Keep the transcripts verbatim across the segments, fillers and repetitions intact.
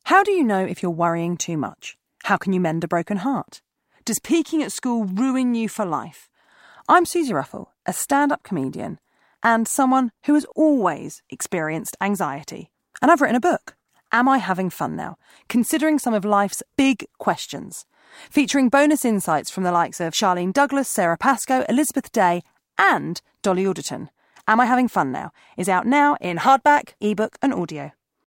How do you know if you're worrying too much? How can you mend a broken heart? Does peaking at school ruin you for life? I'm Susie Ruffle, a stand-up comedian and someone who has always experienced anxiety. And I've written a book, Am I Having Fun Now? Considering some of life's big questions. Featuring bonus insights from the likes of Charlene Douglas, Sarah Pascoe, Elizabeth Day and Dolly Alderton. Am I Having Fun Now? Is out now in hardback, ebook and audio.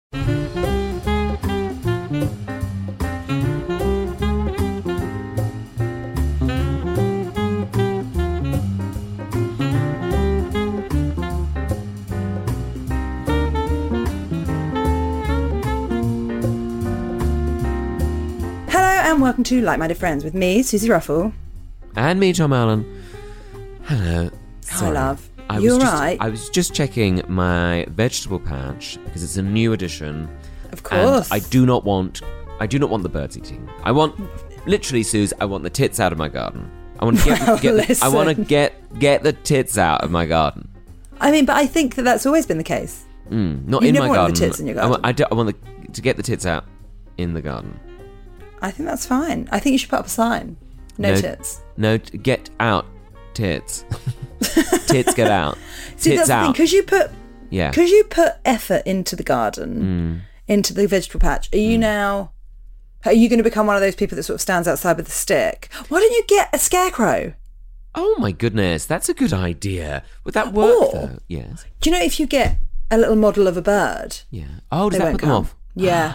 And welcome to Like-Minded Friends with me, Susie Ruffle. And me, Tom Allen. Hello. Hi, love. I You was alright? just, I was just checking my vegetable patch because it's a new edition. Of course. And I do not want, I do not want the birds eating. I want, literally, Suze, I want the tits out of my garden. I want to get, Well, get the, I want to listen. get get the tits out of my garden. I mean, but I think that that's always been the case. Mm, not You in never my want garden. the tits in your I want, garden. I, do, I want the, to get the tits out in the garden. I think that's fine. I think you should put up a sign. No, No. tits. No, t- get out tits. Tits get out. See, tits that's the out. thing. Because you put, yeah. because you put effort into the garden, into the vegetable patch, are you now... Are you going to become one of those people that sort of stands outside with a stick? Why don't you get a scarecrow? Oh my goodness, that's a good idea. Would that work Or- though? Yes. Do you know if you get a little model of a bird, Yeah. Oh, does they that won't put them come? off? Yeah.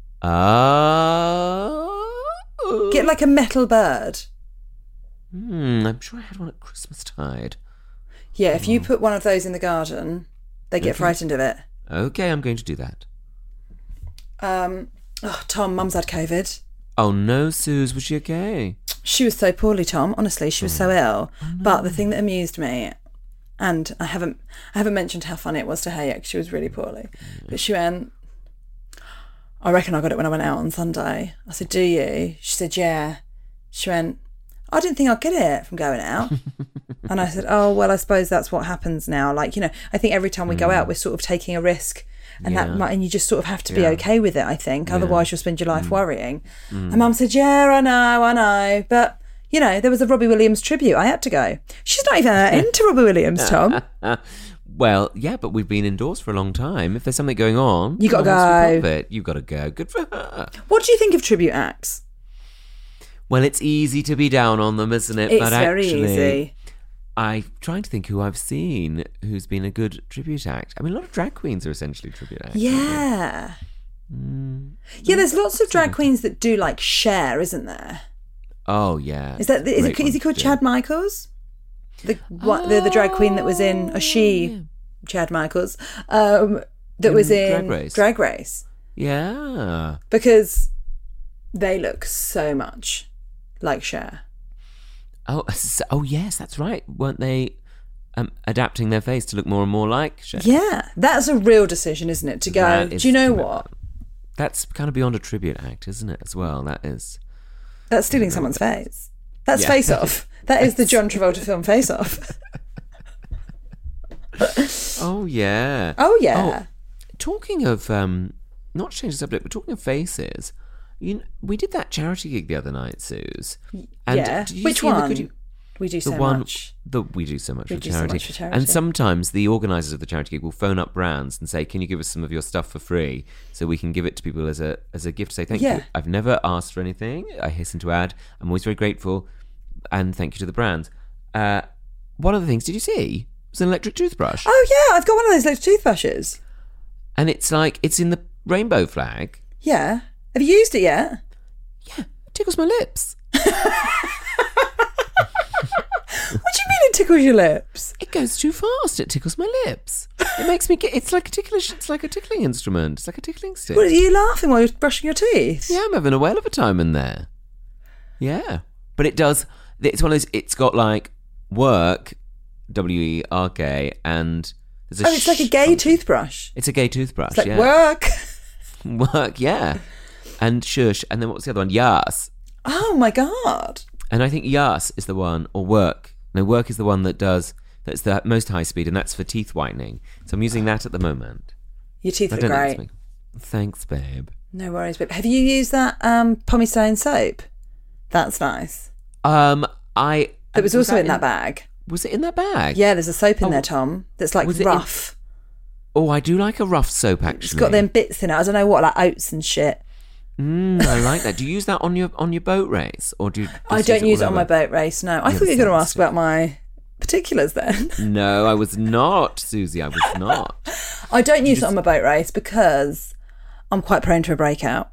Oh. Get like a metal bird. Hmm, I'm sure I had one at Christmastide. Yeah, if you put one of those in the garden, they get frightened of it. Okay, I'm going to do that. Um, oh, Tom, Mum's had COVID. Oh no, Suze, was she okay? She was so poorly, Tom. Honestly, she was so ill. But the thing that amused me, and I haven't, I haven't mentioned how funny it was to her yet, 'cause she was really poorly. But she went, I reckon I got it when I went out on Sunday. I said, do you? She said, yeah. She went, I didn't think I'd get it from going out. And I said, oh, well, I suppose that's what happens now. Like, you know, I think every time we go out, we're sort of taking a risk. And Yeah. that might, and you just sort of have to be Yeah. okay with it, I think. Otherwise, you'll spend your life worrying. And Mum said, yeah, I know, I know. But, you know, there was a Robbie Williams tribute. I had to go. She's not even that into Robbie Williams, Tom. Well, yeah, but we've been indoors for a long time. If there's something going on, You gotta no one wants to be go. part of it. You've got to go. Good for her. What do you think of tribute acts? Well, it's easy to be down on them, isn't it? It's but very actually, easy. I'm trying to think who I've seen who's been a good tribute act. I mean, a lot of drag queens are essentially tribute acts. Yeah. Yeah, there's lots of drag queens that do like Cher, isn't there? Oh, yeah. Is that is, Great it, is he ones called to do. Chad Michaels? The what, the the drag queen that was in Oh, a she yeah. Chad Michaels um, that was In in Drag Race. Drag Race Yeah. because they look so much like Cher. Oh, so, oh, yes, that's right. Weren't they um, adapting their face to look more and more like Cher? Yeah, that's a real decision, isn't it? To go, That is do you know commitment. what? That's kind of beyond a tribute act, isn't it, as well? That is. That's stealing someone's face. That's Yeah. Face Off. That is the John Travolta film Face Off. Oh, yeah. Oh, yeah. Talking of, um, not to change the subject, but talking of faces, you know, we did that charity gig the other night, Suze. And yeah. did you Which see the one? good- we do The so one much. that we do so much, We for do so charity. much for charity. And sometimes the organisers of the charity gig will phone up brands and say, "Can you give us some of your stuff for free so we can give it to people as a as a gift to say thank Yeah. you?" I've never asked for anything. I hasten to add, I'm always very grateful, and thank you to the brands. Uh, one of the things, did you see? It was an electric toothbrush, Oh, yeah. I've got one of those little toothbrushes. and it's like it's in the rainbow flag. Yeah. Have you used it yet? Yeah, it tickles my lips. What do you mean it tickles your lips? It goes too fast. It tickles my lips. It makes me get. It's like a ticklish. It's like a tickling instrument. It's like a tickling stick. What, are you laughing while you're brushing your teeth? Yeah, I'm having a whale of a time in there. Yeah, but it does. It's one of those. It's got like work, W E R K, and there's a Oh, it's like a sh gay function. toothbrush. It's a gay toothbrush. It's like yeah. work. Work, yeah, and shush, and then what's the other one? Yas, Oh, my God. and I think Yas is the one, or work. No, work is the one that does. That's the most high speed, and that's for teeth whitening. So I'm using that at the moment. Your teeth I are don't know if great. it's make- Thanks, babe. No worries, but have you used that um, Pommy Stone soap? That's nice. Um, I. It was, was also that in that bag. Was it in that bag? Yeah, there's a soap in oh, there, Tom. That's like rough. In, oh, I do like a rough soap. Actually, it's got them bits in it. I don't know what, like oats and shit. Mm, I like that. Do you use that on your on your boat race, or do you? I don't use it, use it on my boat race. No, I yeah, thought you were going to ask about my particulars then. No, I was not, Susie. I was not. I don't use just... it on my boat race because I'm quite prone to a breakout.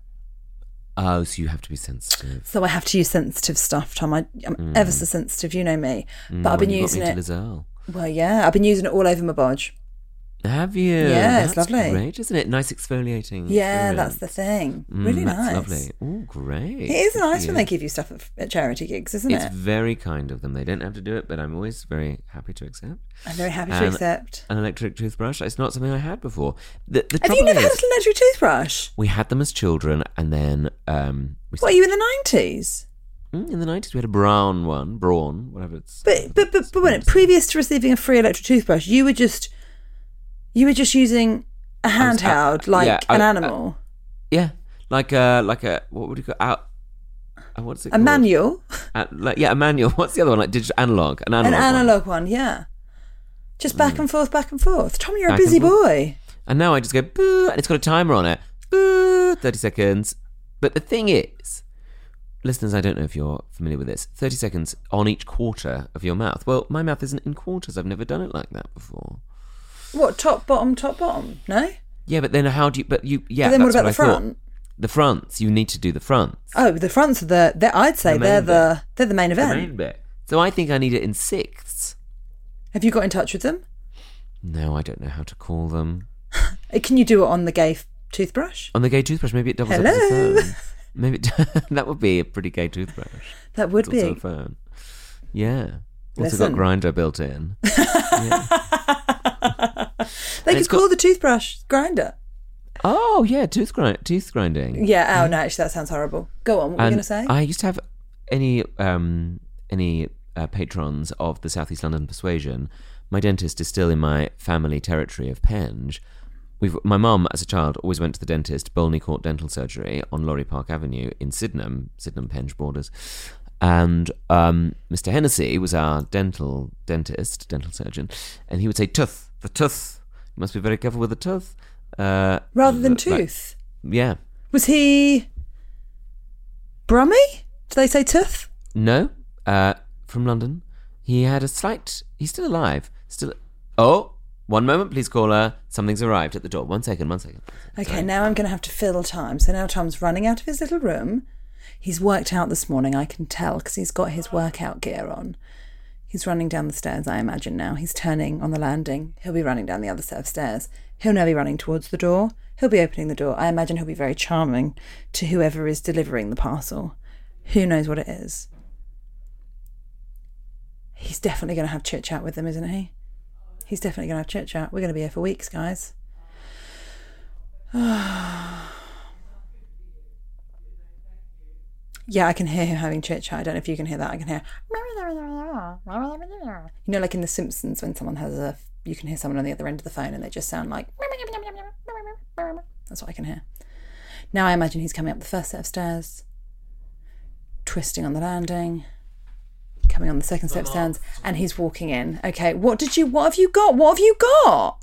Oh, so you have to be sensitive. So I have to use sensitive stuff, Tom. I, I'm mm. ever so sensitive, you know me. But mm, I've been you using got me it. To Lizelle. Well, yeah, I've been using it all over my bodge. Have you? Yeah, that's it's lovely. Great, isn't it? Nice exfoliating. Yeah, experience. That's the thing. Mm, really that's nice. Lovely. Oh, great. It is nice when they give you stuff at, at charity gigs, isn't it's it? It's very kind of them. They don't have to do it, but I'm always very happy to accept. I'm very happy and to accept. An electric toothbrush. It's not something I had before. The, the have you never is, had an electric toothbrush? We had them as children, and then um, we. What, are you in the nineties? In the nineties, we had a brown one, brawn, whatever it's. But but but, but when it, previous to receiving a free electric toothbrush, you were just you were just using a handheld, was, uh, like yeah, an uh, animal. Uh, yeah, like a like a what would you call out? Uh, what's it? A called? manual. Uh, like, yeah, a manual. What's the other one? Like digital analog. An analog. An analog one, one yeah. Just back mm. and forth, back and forth. Tom, you're back a busy and boy. And now I just go boo, and it's got a timer on it. Boo, thirty seconds. But the thing is, listeners, I don't know if you're familiar with this. thirty seconds on each quarter of your mouth. Well, my mouth isn't in quarters. I've never done it like that before. What, top, bottom, top, bottom? No? Yeah, but then how do you... But you, yeah, but then that's what about what the I front? Thought. The fronts. You need to do the fronts. Oh, the fronts are the... They're, I'd say the they're the bit. they're the main event. The main bit. So I think I need it in sixths. Have you got in touch with them? No, I don't know how to call them. Can you do it on the gay f- toothbrush? On the gay toothbrush, maybe it doubles Hello? up as a phone. Maybe it, that would be a pretty gay toothbrush. That would it's be. Also a phone. Yeah. Also Listen. got grinder built in. Yeah. They could call got... the toothbrush grinder. Oh yeah, tooth grind, tooth grinding. Yeah. Oh no, actually, that sounds horrible. Go on. What were you going to say? I used to have any um any uh, patrons of the South East London Persuasion. My dentist is still in my family territory of Penge. We've, my mum, as a child, always went to the dentist, Bolney Court Dental Surgery on Laurie Park Avenue in Sydenham, Sydenham Penge borders. And um, Mister Hennessy was our dental dentist, dental surgeon, and he would say, tooth, the tooth. You must be very careful with the tooth. Uh, Rather than like, tooth? Yeah. Was he Brummy? Did they say tooth? No, uh, from London. He had a slight... He's still alive. Still... Oh, one moment, please, caller. Something's arrived at the door. One second, one second. Okay, Sorry. now I'm going to have to fill time. So now Tom's running out of his little room. He's worked out this morning, I can tell, because he's got his workout gear on. He's running down the stairs, I imagine now. He's turning on the landing. He'll be running down the other set of stairs. He'll now be running towards the door. He'll be opening the door. I imagine he'll be very charming to whoever is delivering the parcel. Who knows what it is? He's definitely going to have chit-chat with them, isn't he? He's definitely going to have chit-chat. We're going to be here for weeks, guys. Yeah, I can hear him having chit-chat. I don't know if you can hear that. I can hear... You know, like in The Simpsons, when someone has a... You can hear someone on the other end of the phone and they just sound like... That's what I can hear. Now I imagine he's coming up the first set of stairs, twisting on the landing, coming on the second set of stairs, and he's walking in. Okay, what did you... What have you got? What have you got?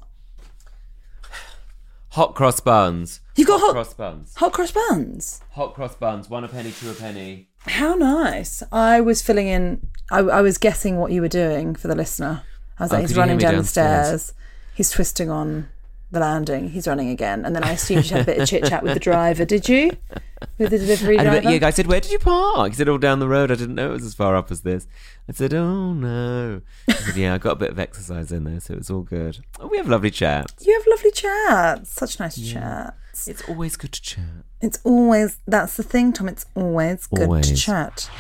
Hot cross buns. You got hot, hot cross buns. Hot cross buns. Hot cross buns. One a penny, two a penny. How nice. I was filling in. I, I was guessing what you were doing for the listener. I was like, oh, he's running down downstairs. the stairs. He's twisting on the landing. He's running again. And then I assumed you had a bit of chit chat with the driver. Did you? With the delivery driver? And, yeah, I said, where did you park? He said, all down the road. I didn't know it was as far up as this. I said, oh no. He said, yeah, I got a bit of exercise in there, so it's all good. Oh, we have lovely chats. You have lovely chats. Such nice yeah. chats. It's always good to chat. It's always, that's the thing, Tom. It's always good always. to chat.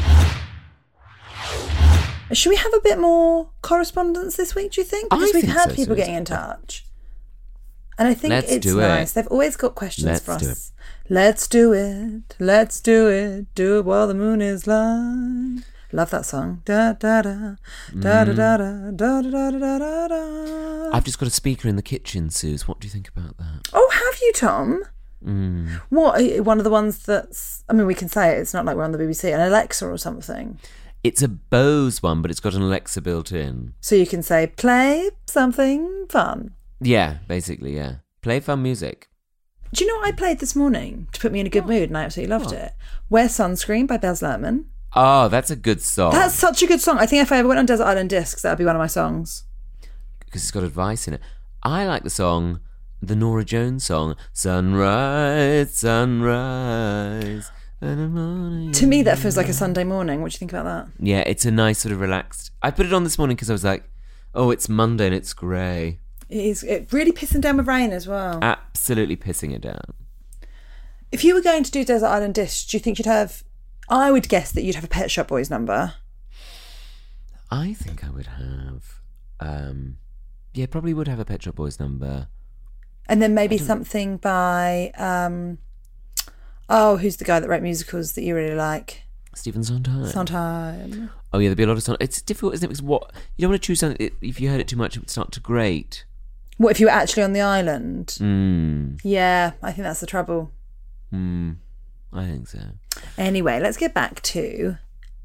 Should we have a bit more correspondence this week, do you think? Because I we've think had so, people so getting in touch. And I think Let's it's do nice. it. They've always got questions Let's for us. Do it. Let's do it. Let's do it. Do it while the moon is light. Love that song. Da da da da da da da da da da da da. I've just got a speaker in the kitchen, Suze. What do you think about that? Oh, have you, Tom? Mm. What, one of the ones that's, I mean, we can say it, it's not like we're on the B B C, an Alexa or something. It's a Bose one, but it's got an Alexa built in. So you can say, play something fun. Yeah, basically, yeah. Play fun music. Do you know what I played this morning to put me in a good Oh. mood, and I absolutely loved Oh. it? Wear Sunscreen by Baz Luhrmann. Oh, that's a good song. That's such a good song. I think if I ever went on Desert Island Discs, that would be one of my songs. Because it's got advice in it. I like the song, the Norah Jones song, Sunrise, Sunrise. To me, that feels like a Sunday morning. What do you think about that? Yeah, it's a nice sort of relaxed... I put it on this morning because I was like, oh, it's Monday and it's grey. It is it really pissing down with rain as well. Absolutely pissing it down. If you were going to do Desert Island Discs, do you think you'd have... I would guess that you'd have a Pet Shop Boys number. I think I would have... Um, yeah, probably would have a Pet Shop Boys number. And then maybe something by... Um, oh, who's the guy that wrote musicals that you really like? Stephen Sondheim. Sondheim. Oh, yeah, there'd be a lot of songs. It's difficult, isn't it? Because what... You don't want to choose something... It, if you heard it too much, it would start to grate. What, if you were actually on the island? Mm. Yeah, I think that's the trouble. Mm. I think so. Anyway, let's get back to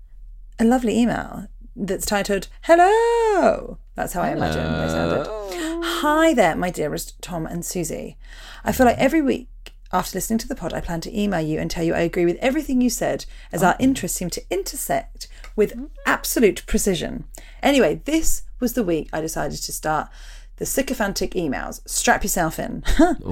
a lovely email that's titled, Hello! That's how I imagine they sounded. Hi there, my dearest Tom and Susie. I feel like every week after listening to the pod, I plan to email you and tell you I agree with everything you said, as our interests seem to intersect with absolute precision. Anyway, this was the week I decided to start the sycophantic emails. Strap yourself in.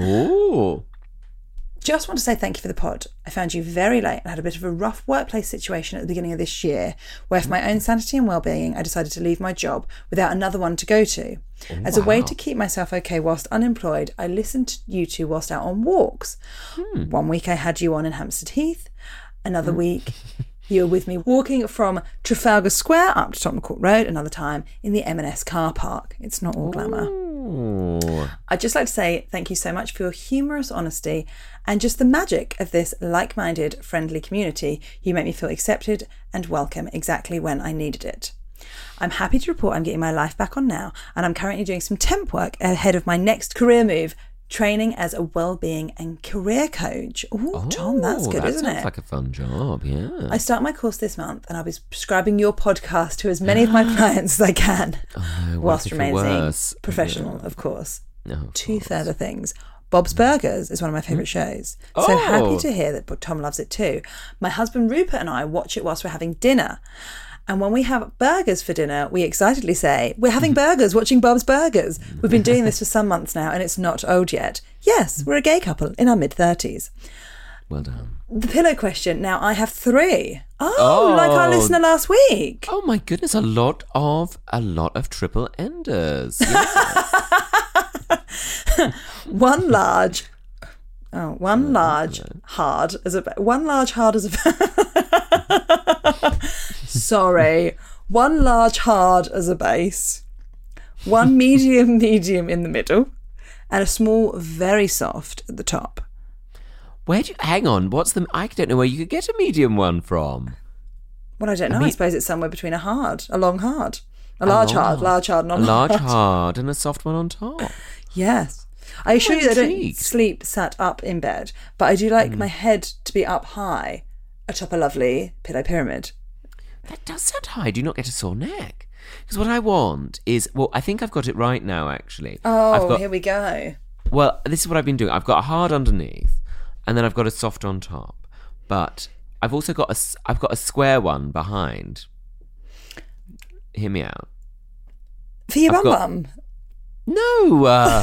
Oh. Just want to say thank you for the pod. I found you very late and had a bit of a rough workplace situation at the beginning of this year, where for my own sanity and well-being, I decided to leave my job without another one to go to. Oh, As a way wow. to keep myself okay whilst unemployed, I listened to you two whilst out on walks. Hmm. One week I had you on in Hampstead Heath. Another week you were with me walking from Trafalgar Square up to Tottenham Court Road. Another time in the M and S car park. It's not all glamour. Oh. I'd just like to say thank you so much for your humorous honesty and just the magic of this like-minded, friendly community. You make me feel accepted and welcome exactly when I needed it. I'm happy to report I'm getting my life back on now, and I'm currently doing some temp work ahead of my next career move, training as a well-being and career coach. Ooh, Oh, Tom, that's good, that isn't sounds it? like a fun job, yeah. I start my course this month, and I'll be prescribing your podcast to as many of my clients as I can, Oh, no, whilst what if it remaining worse? professional, of course. No, of Two course. further things. Bob's Burgers is one of my favourite shows. So Oh. happy to hear that Tom loves it too. My husband Rupert and I watch it whilst we're having dinner. And when we have burgers for dinner, we excitedly say, we're having burgers, watching Bob's Burgers. We've been doing this for some months now and it's not old yet. Yes, we're a gay couple in our mid-thirties. Well done. The pillow question. Now I have three. Oh, Oh. like our listener last week. Oh my goodness, a lot of a lot of triple enders. Yes. One large... Oh, one large hard as a... One large hard as a... Sorry. One large hard as a base. One medium medium in the middle. And a small very soft at the top. Where do you hang on? What's the? I don't know where you could get a medium one from. Well, I don't know. I, mean- suppose it's somewhere between a hard, a long hard. A large long hard, hard. large hard, A not large hard. hard and a soft one on top. Yes. I assure I'm you that I don't intrigued. sleep sat up in bed, but I do like Hmm. my head to be up high atop a lovely pillow pyramid. That does sound high. Do you not get a sore neck? Because what I want is, well, I think I've got it right now. Actually, Oh, I've got, here we go. well, this is what I've been doing. I've got a hard underneath, and then I've got a soft on top. But I've also got a, s- I've got a square one behind. Hear me out. For your I've bum got- bum. No. Uh,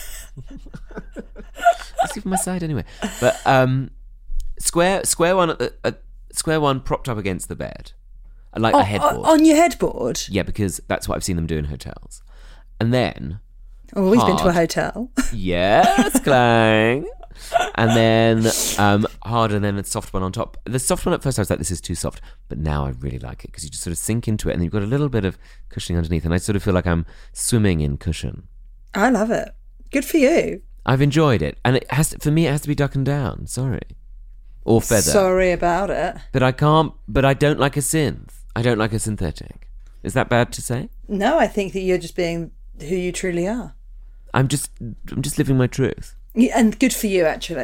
let's give my side anyway. But um, square, square one, at the, a square one propped up against the bed, like Oh, a headboard. on your headboard? Yeah, because that's what I've seen them do in hotels. And then, I've always been to a Hard. hotel. yes, clang. And then um, hard, and then a soft one on top. The soft one at first I was like, this is too soft. But now I really like it because you just sort of sink into it and you've got a little bit of cushioning underneath. And I sort of feel like I'm swimming in cushion. I love it. Good for you. I've enjoyed it. And it has to, for me, it has to be duck and down. Sorry. Or feather. Sorry about it. But I can't, but I don't like a synth. I don't like a synthetic. Is that bad to say? No, I think that you're just being who you truly are. I'm just, I'm just living my truth. Yeah, and good for you, actually.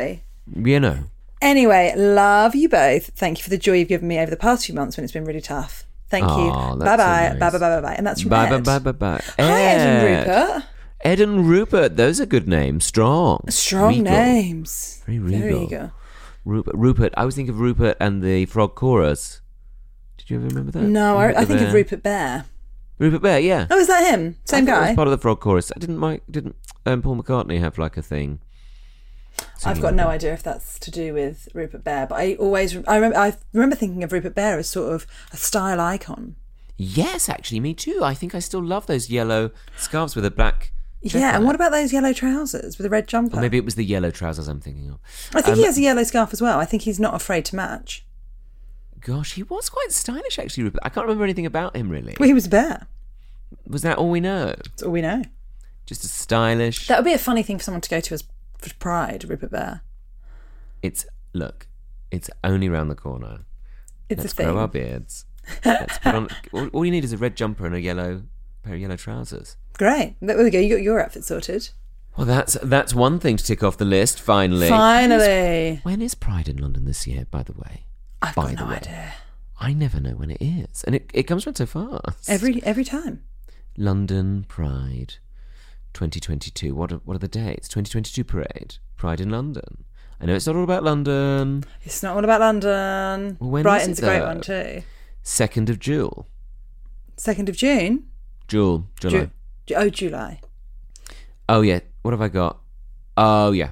You know. Anyway, love you both. Thank you for the joy you've given me over the past few months when it's been really tough. Thank Aw, you. that's Bye-bye. so nice. Bye-bye, bye-bye, bye. And that's from Bye, bye, Ed. bye, bye, bye. Hi, Ed and Rupert. Ed and Rupert. Those are good names. Strong. Strong Regal. names. Very regal. Very eager. Rupert. Rupert. I always think of Rupert and the Frog Chorus. Did you ever remember that? No, I, Rupert I the think Bear? of Rupert Bear. Rupert Bear, yeah. Oh, is that him? Same I thought it guy? was part of the Frog Chorus. I didn't Mike didn't um, Paul McCartney have like a thing? I've got no idea if that's to do with Rupert Bear, but I always I remember I remember thinking of Rupert Bear as sort of a style icon. Yes, actually, me too. I think I still love those yellow scarves with a black. Yeah, and what about those yellow trousers with a red jumper? Or maybe it was the yellow trousers I'm thinking of. I think Um, he has a yellow scarf as well. I think he's not afraid to match. Gosh, he was quite stylish, actually, Rupert. I can't remember anything about him, really. Well, he was a bear. Was that all we know? That's all we know. Just a stylish... That would be a funny thing for someone to go to as for Pride, Rupert Bear. It's... Look, it's only round the corner. It's Let's a thing. grow our beards. Let's put on... All, all you need is a red jumper and a yellow pair of yellow trousers. Great. There we go. You got your outfit sorted. Well, that's that's one thing to tick off the list, finally. Finally. When is Pride in London this year, by the way? I've By got the no way. idea. I never know when it is. And it, it comes around so fast. Every every time. London Pride twenty twenty-two. What are, what are the dates? twenty twenty-two Parade. Pride in London. I know it's not all about London. It's not all about London. Well, when is Brighton's it, a great though? one too. second of June. second of June. June. July. Ju- oh, July. Oh, yeah. What have I got? Oh, yeah.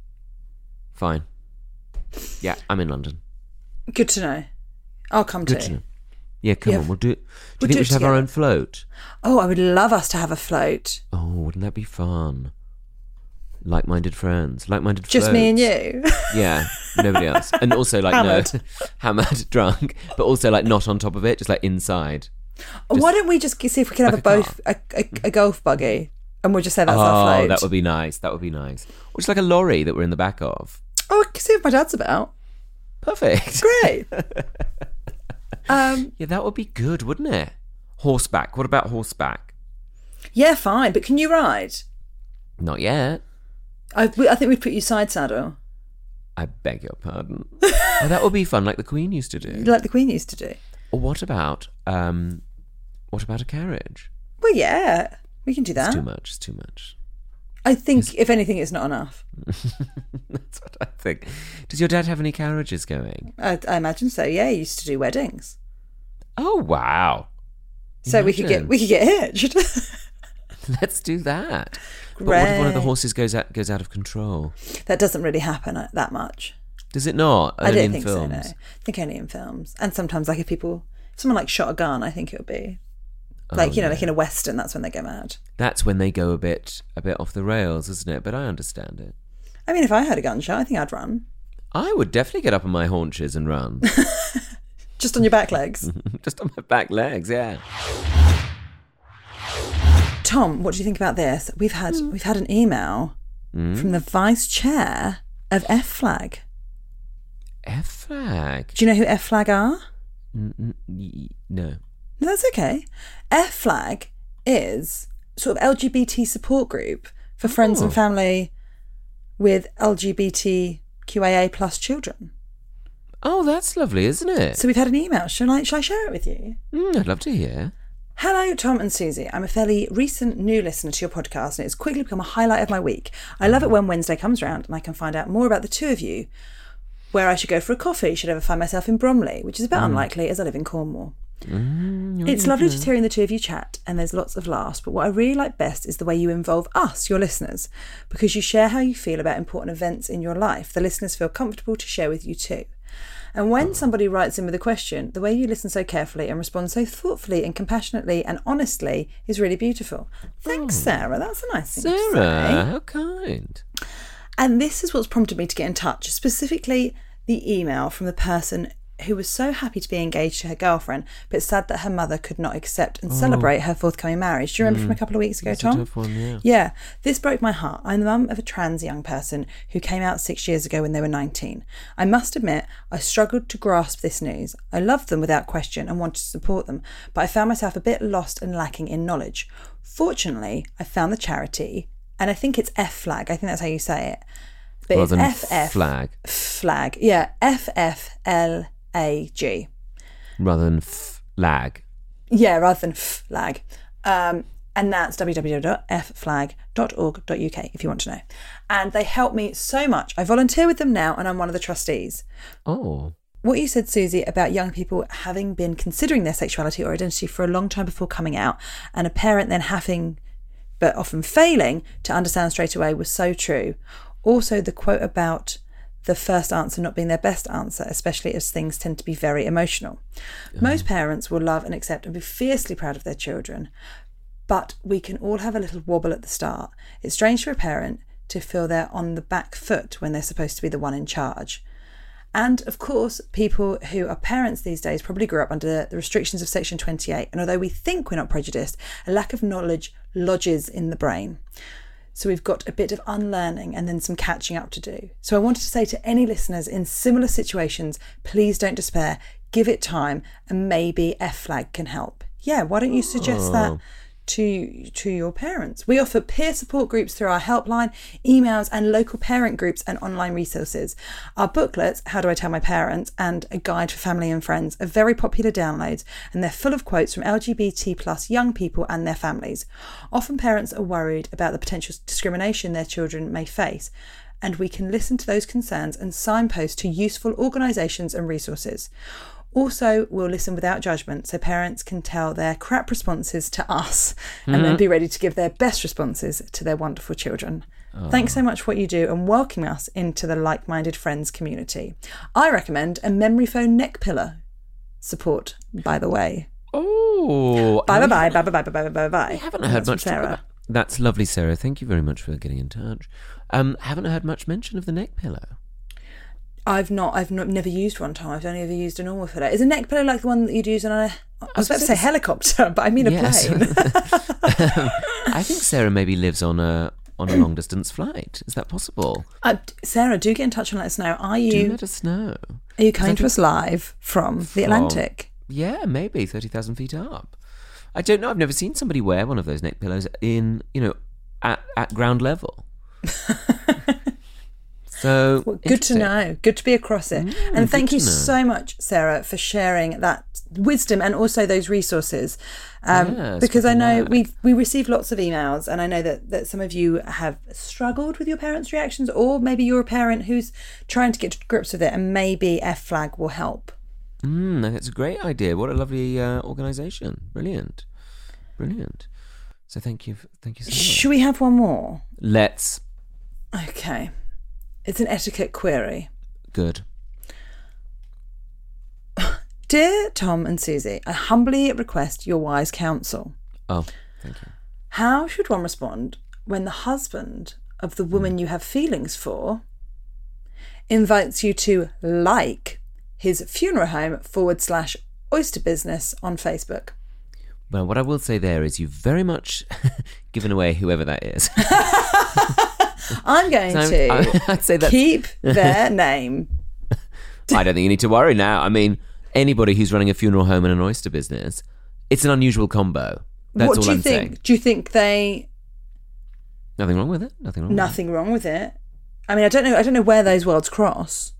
Fine. Yeah, I'm in London. Good to know. I'll come Good too. to know. Yeah, come Yeah. on. We'll do it. Do We'll you think do we it should have our together. own float? Oh, I would love us to have a float. Oh, wouldn't that be fun? Like-minded friends. Like-minded Just me and floats. you. Yeah, nobody else. And also, like, Hammered. no, hammered, drunk, but also, like, not on top of it, just, like, inside. Why don't we just see if we can have like a a both a, a, a golf buggy, and we'll just say that's oh, our float. that would be nice. That would be nice. Or just like a lorry that we're in the back of. Oh, I can see if my dad's about. Perfect. Great. um, Yeah, that would be good, wouldn't it? Horseback. What about horseback? yeah, fine. But can you ride? Not yet. I, we- I think we'd put you side saddle, I beg your pardon. Oh, that would be fun, like the Queen used to do. like the Queen used to do. Or what about, um, what about a carriage? Well, yeah, we can do that. It's too much. It's too much. I think, if anything, it's not enough. That's what I think. Does your dad have any carriages going? I, I imagine so. Yeah, he used to do weddings, Oh wow! so we could get Imagine. we could get hitched. Let's do that. But what if one of the Great. horses goes out goes out of control? That doesn't really happen uh, that much. Does it not? I Only don't in think films? so. No, I think only in films, and sometimes like if people, if someone like shot a gun, I think it would be like Oh, you know, yeah. like in a western. That's when they go mad. That's when they go a bit a bit off the rails, isn't it? But I understand it. I mean, if I heard a gunshot, I think I'd run I would definitely get up on my haunches and run. just on your back legs. Just on my back legs, yeah. Tom, what do you think about this? We've had we've had an email from the vice chair of F Flag. F flag. Do you know who F Flag are? N- n- No. No, that's okay. F Flag is sort of L G B T support group for friends and Oh. family with L G B T Q I A plus children. Oh, that's lovely, isn't it? So we've had an email. Shall I, shall I share it with you? Mm, I'd love to hear. Hello, Tom and Susie. I'm a fairly recent new listener to your podcast and it's quickly become a highlight of my week. I love it when Wednesday comes around and I can find out more about the two of you, where I should go for a coffee should I ever find myself in Bromley, which is a bit unlikely as I live in Cornwall. It's lovely just hearing the two of you chat and there's lots of laughs, but what I really like best is the way you involve us, your listeners, because you share how you feel about important events in your life. The listeners feel comfortable to share with you too. And when somebody writes in with a question, the way you listen so carefully and respond so thoughtfully and compassionately and honestly is really beautiful. Thanks, Sarah. That's a nice thing to say. Sarah, how kind. And this is what's prompted me to get in touch, specifically the email from the person who was so happy to be engaged to her girlfriend, but sad that her mother could not accept and celebrate her forthcoming marriage. Do you remember from a couple of weeks ago, That's Tom? a tough one, yeah. Yeah, this broke my heart. I'm the mum of a trans young person who came out six years ago when they were nineteen. I must admit, I struggled to grasp this news. I loved them without question and wanted to support them, but I found myself a bit lost and lacking in knowledge. Fortunately, I found the charity, and I think it's F Flag, I think that's how you say it, But Rather it's than F F flag. flag. Yeah, F F L A G. Rather than flag. Yeah, rather than flag. Um, and that's w w w dot f flag dot org dot u k if you want to know. And they help me so much. I volunteer with them now and I'm one of the trustees. Oh. What you said, Susie, about young people having been considering their sexuality or identity for a long time before coming out, and a parent then having, but often failing, to understand straight away was so true. Also, the quote about the first answer not being their best answer, especially as things tend to be very emotional. Mm. Most parents will love and accept and be fiercely proud of their children, but we can all have a little wobble at the start. It's strange for a parent to feel they're on the back foot when they're supposed to be the one in charge. And of course, people who are parents these days probably grew up under the restrictions of Section twenty-eight. And although we think we're not prejudiced, a lack of knowledge lodges in the brain. So we've got a bit of unlearning and then some catching up to do. So I wanted to say to any listeners in similar situations, please don't despair, give it time, and maybe F Flag can help. Yeah, why don't you suggest Oh. that to to your parents? We offer peer support groups through our helpline, emails, and local parent groups and online resources. Our booklets, How Do I Tell My Parents, and A Guide for Family and Friends, are very popular downloads, and they're full of quotes from L G B T plus young people and their families. Often parents are worried about the potential discrimination their children may face, and we can listen to those concerns and signpost to useful organisations and resources. Also, we'll listen without judgment so parents can tell their crap responses to us and mm-hmm. then be ready to give their best responses to their wonderful children. Oh. Thanks so much for what you do and welcome us into the like-minded friends community. I recommend a memory foam neck pillow support, by the way. Oh. Bye, bye, bye, bye, bye, bye, bye, bye, bye. I haven't heard much talk about. That's lovely, Sarah. Thank you very much for getting in touch. Um, haven't heard much mention of the neck pillow. I've not, I've not, never used one, Tom. I've only ever used a normal pillow. Is a neck pillow like the one that you'd use on a, I was about to say helicopter, but I mean a yes. plane. I think Sarah maybe lives on a on a long distance flight. Is that possible? Uh, Sarah, do get in touch and let us know. Are you? Do let us know. Are you coming to us live from the Atlantic? Yeah, maybe thirty thousand feet up. I don't know. I've never seen somebody wear one of those neck pillows in, you know, at at ground level. So well, good to know. Good to be across it. Mm, and thank you so much, Sarah, for sharing that wisdom and also those resources. Um, yeah, because I know we we receive lots of emails, and I know that, that some of you have struggled with your parents' reactions, or maybe you're a parent who's trying to get to grips with it, and maybe F Flag will help. Mm, that's a great idea. What a lovely uh, organisation. Brilliant. Brilliant. So thank you. Thank you so much. Should we have one more? Let's. Okay. It's an etiquette query. Good. Dear Tom and Susie, I humbly request your wise counsel. Oh, thank you. How should one respond when the husband of the woman mm. you have feelings for invites you to like his funeral home forward slash oyster business on Facebook? Well, what I will say there is you've very much given away whoever that is. I'm going so to I, I'd say that's... keep their name. I don't think you need to worry now. I mean, anybody who's running a funeral home and an oyster business, it's an unusual combo. That's what all do you I'm think? saying. Do you think they... Nothing wrong with it. Nothing wrong Nothing with it. wrong with it. I mean, I don't know. I don't know where those worlds cross.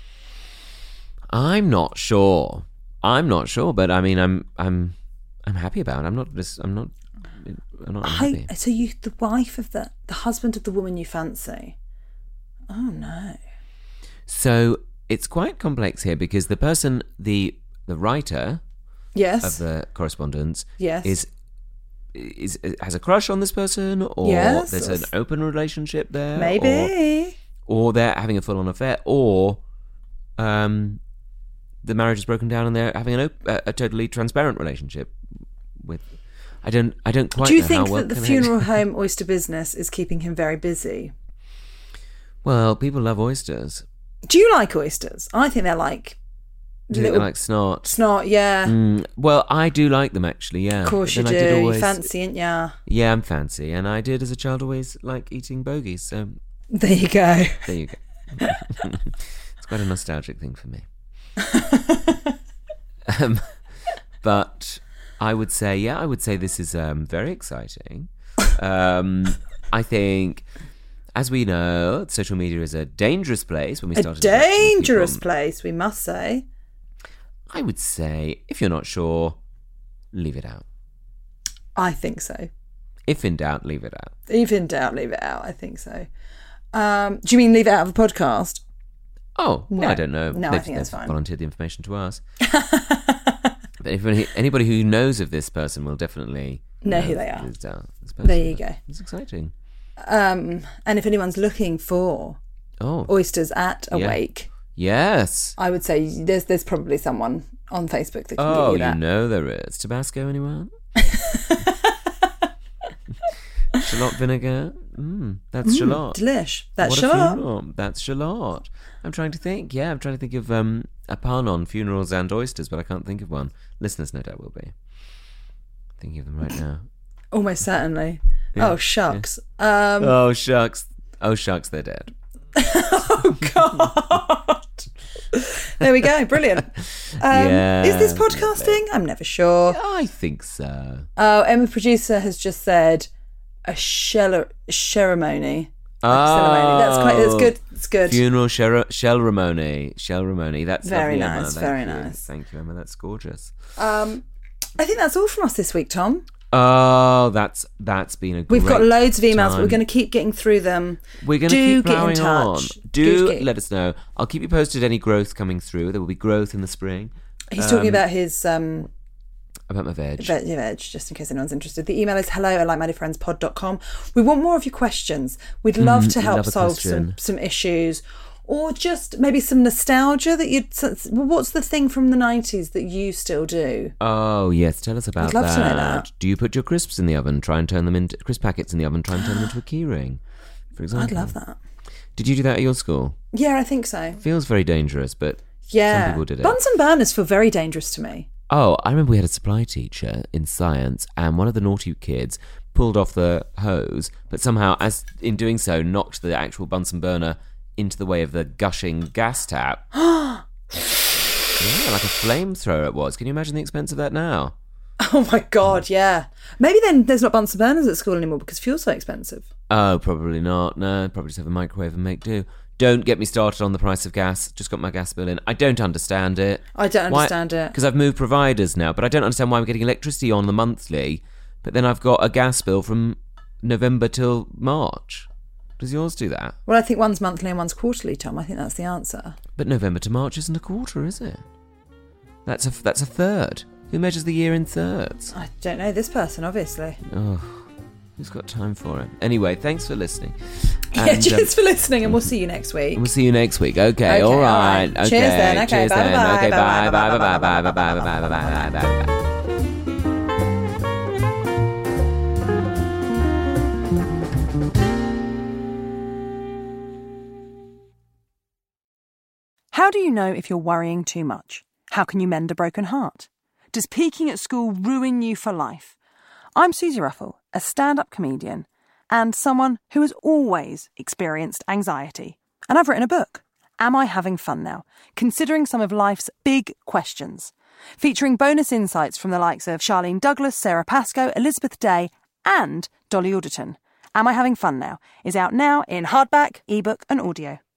I'm not sure. I'm not sure, but I mean, I'm, I'm, I'm happy about it. I'm not. Just, I'm not. I'm not unhappy. I, so you, the wife of the, the husband of the woman you fancy. Oh no. So it's quite complex here because the person, the the writer, yes, of the correspondence, yes, is is has a crush on this person, or yes, there's an open relationship there, maybe, or, or they're having a full-on affair, or um, the marriage is broken down and they're having an op- a, a totally transparent relationship with. I don't. I don't quite. Do you know think how well that the funeral home oyster business is keeping him very busy? Well, people love oysters. Do you like oysters? I think they're like. Do you think they're like snot? Snot, yeah. Mm, well, I do like them actually. Yeah. Of course you do. Always, you fancy, ain't ya? Yeah, I'm fancy, and I did as a child always like eating bogies. So there you go. There you go. It's quite a nostalgic thing for me. um, but. I would say, yeah, I would say this is um, very exciting. Um, I think, as we know, social media is a dangerous place. When we A started, dangerous place, we must say. I would say, if you're not sure, leave it out. I think so. If in doubt, leave it out. If in doubt, leave it out. I think so. Um, do you mean leave it out of the podcast? Oh, well, No. I don't know. No, I They've, think that's they've fine. volunteered the information to us. But if any, anybody who knows of this person will definitely Know who they are. This, uh, this person. There you go. It's exciting. Um, and if anyone's looking for Oh, oysters at Yeah. Awake, yes. I would say there's there's probably someone on Facebook that can Oh, get you you that. know there is. Tabasco, anyone? Shallot vinegar? Mm, that's shallot. Delish. That's what a sure. funeral. That's shallot. I'm trying to think. Yeah, I'm trying to think of um, a pun on funerals and oysters, but I can't think of one. Listeners, no doubt, will be thinking of them right now. Almost certainly. Yeah, Oh, shucks. Um, Oh shucks! Oh shucks! They're dead. oh, God. There we go. Brilliant. Um, Yeah, is this podcasting? I'm never sure. I think so. Oh, Emma producer has just said a shell ceremony. Oh, That's quite. That's good. It's good. Funeral shell ceremony. Ceremony. That's Very lovely, Emma. nice, Thank very you. nice. Thank you, Emma. That's gorgeous. Um, I think that's all from us this week, Tom. Oh, that's that's been a. We've great got loads of emails, but time. we're going to keep getting through them. We're going to Do keep get in plowing on. touch. Do get- let us know. I'll keep you posted any growth coming through. There will be growth in the spring. He's talking Um, about his um, About my veg. veg, veg, just in case anyone's interested. The email is hello at like minded friends pod dot com. We want more of your questions. We'd love to help love a solve some, question. some issues, or just maybe some nostalgia that you'd. Well, what's the thing from the nineties that you still do? Oh yes, tell us about I'd love that. to know that. Do you put your crisps in the oven? Try and turn them into crisp packets in the oven. Try and turn them into a keyring, for example. I'd love that. Did you do that at your school? Yeah, I think so. Feels very dangerous, but Yeah, some people did it. Bunsen burners feel very dangerous to me. Oh, I remember we had a supply teacher in science, and one of the naughty kids pulled off the hose, but somehow, as in doing so, knocked the actual Bunsen burner into the way of the gushing gas tap. Yeah, like a flamethrower it was. Can you imagine the expense of that now? Oh my god, yeah. Maybe then there's not Bunsen burners at school anymore because fuel's so expensive. Oh, probably not. No, probably just have a microwave and make do. Don't get me started on the price of gas. Just got my gas bill in. I don't understand it. I don't understand it. Because I've moved providers now, but I don't understand why I'm getting electricity on the monthly, but then I've got a gas bill from November till March. Does yours do that? Well, I think one's monthly and one's quarterly, Tom. I think that's the answer. But November to March isn't a quarter, is it? That's a that's a third. Who measures the year in thirds? I don't know. This person, obviously. Oh, who's got time for it? Anyway, thanks for listening. Yeah, And, um, cheers for listening, and we'll see you next week. We'll see you next week. Okay, Okay, all all right. right. Okay, Cheers then. Okay, cheers bye, then. bye, Okay, bye, bye, bye, bye, bye, bye, bye, bye, bye, bye, bye, bye, bye, bye. How do you know if you're worrying too much? How can you mend a broken heart? Does peaking at school ruin you for life? I'm Susie Ruffle, a stand-up comedian and someone who has always experienced anxiety. And I've written a book, Am I Having Fun Now? Considering some of life's big questions, featuring bonus insights from the likes of Charlene Douglas, Sarah Pascoe, Elizabeth Day and Dolly Alderton. Am I Having Fun Now is out now in hardback, ebook and audio.